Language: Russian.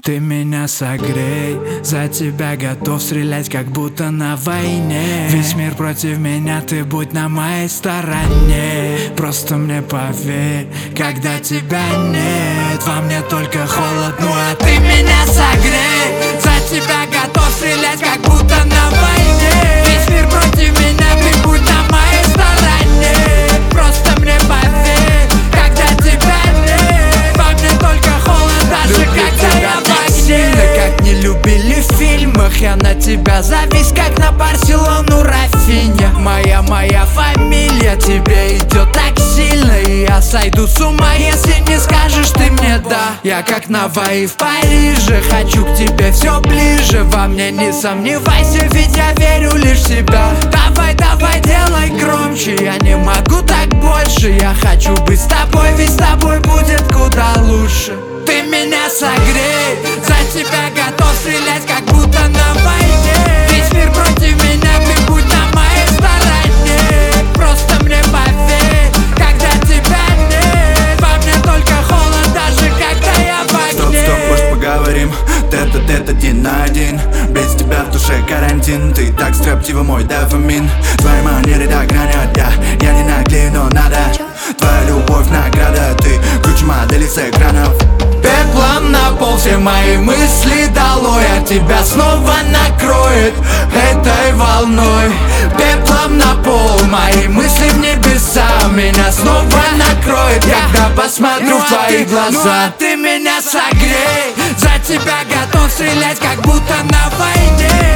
Ты меня согрей, за тебя готов стрелять, как будто на войне. Весь мир против меня, ты будь на моей стороне. Просто мне поверь, когда тебя нет, во мне только холод, ну а ты меня согрей. За тебя готов стрелять, как будто на войне. Весь мир против меня, ты будь на моей стороне. Просто мне поверь, когда тебя нет, во мне только холод, даже когда я в огне. Как не любили в фильмах, я на тебя завис, как на Барселону Рафинья. Моя фамилия тебе идет так сильно, и я сойду с ума, если не скажешь ты мне да. Я как Наваи в Париже, хочу к тебе все ближе. Во мне не сомневайся, ведь я верю лишь в себя. Давай, делай громче, я не могу так больше. Я хочу быть с тобой, ведь с тобой будет куда лучше. Ты меня согрей, за тебя готов стрелять, как будто на войне. Весь мир против меня, ты будь на моей стороне. Просто мне поверь, когда тебя нет, во мне только холод, даже когда я в огне. Стоп, может поговорим, тет-а-тет один на один. Без тебя в душе карантин, ты так строптива, мой дофамин. Твои манеры так гранят, я не наглею, но надо. Твоя любовь награда, ты ключ модели с экранов. Пеплом на пол все мои мысли долой, а тебя снова накроет этой волной. Пеплом на пол мои мысли в небеса, меня снова накроет, когда посмотрю в твои глаза. Ну а ты меня согрей, за тебя готов стрелять, как будто на войне.